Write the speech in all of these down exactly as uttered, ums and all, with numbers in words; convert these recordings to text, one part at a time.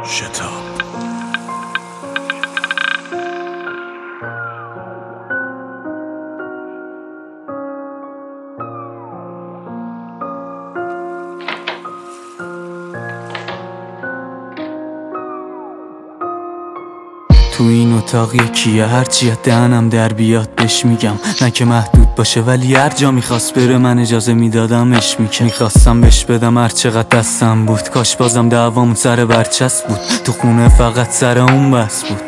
شتاب تو این اتاق یکیه، هرچی دهنم در بیاد بهش میگم. نه که محدود باشه ولی هر جا میخواست بره من اجازه میدادمش. میکن میخواستم بهش بدم هر چقدر دستم بود. کاش بازم دعوامون سر برچسب بود. تو خونه فقط سر اون بس بود.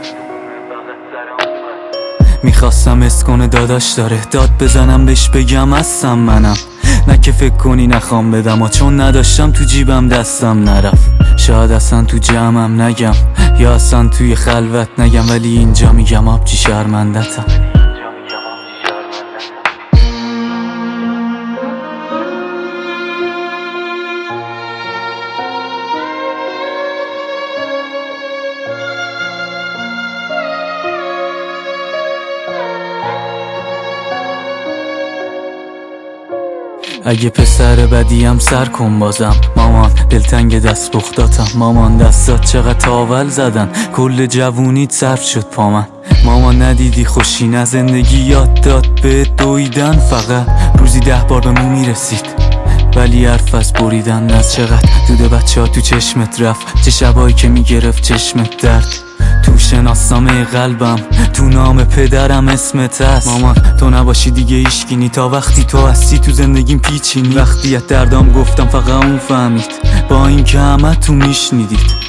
میخواستم حس کنه داداش داره، داد بزنم بهش بگم هستم منم. نه که فکر کنی نخوام بدم و چون نداشتم تو جیبم دستم نرفت. شاید اصلا تو جمعم نگم یا اصلا توی خلوت نگم، ولی اینجا میگم آبجی شرمندتم. اگه پسر بدیم سر کن بازم. مامان دلتنگ دست بختاتم. مامان دستات چقدر تاول زدن، کل جوونیت صرف شد پا من. مامان ندیدی خوشی نه زندگی یاد داد به دویدن. فقط روزی ده بار به مو میرسید ولی حرف از بریدن. از چقدر دود بچه ها تو چشمت رفت، چه شبایی که میگرفت چشمت درد. تو شناسنامه قلبم تو نام پدرم اسمت هست. مامان تو نباشی دیگه ایشگینی، تا وقتی تو هستی تو زندگیم پیچینی. وقتی از دردام گفتم فقط اون فهمید، با این که همه تو میشنیدید.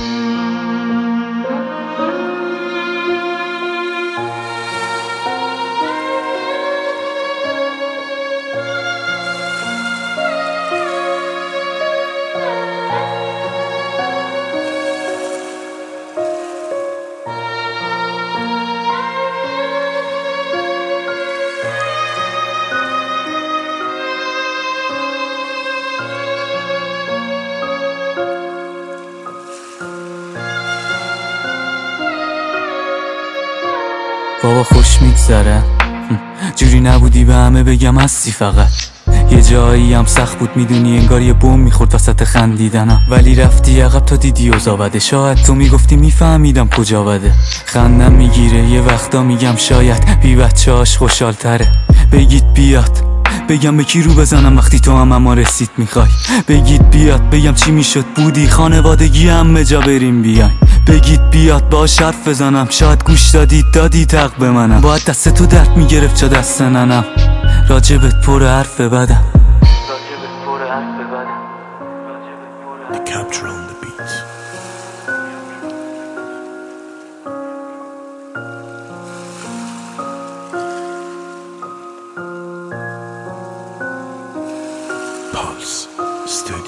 بابا خوش میگذره، جوری نبودی به همه بگم هستی. فقط یه جایی هم سخت بود میدونی، انگار یه بوم میخورد وسط خندیدنم. ولی رفتی عقب تا دیدی اوضاع بده. شاید تو میگفتی میفهمیدم کجا بده. خندم میگیره یه وقتا میگم شاید بی بچه هاش خوشحال تره. بگید بیاد بگم به کی رو بزنم وقتی تو هم اما رسید میخوای. بگید بیاد بگم چی میشد بودی خانوادگی همه جا بریم بیاین. بگید بیاد باش حرف بزنم، شاید گوش دادید دادید حق به منم. باید دست تو درد میگرفت چه دست ننم. راجبت پر حرف بدم. The capture on the beat. Pulse Studio.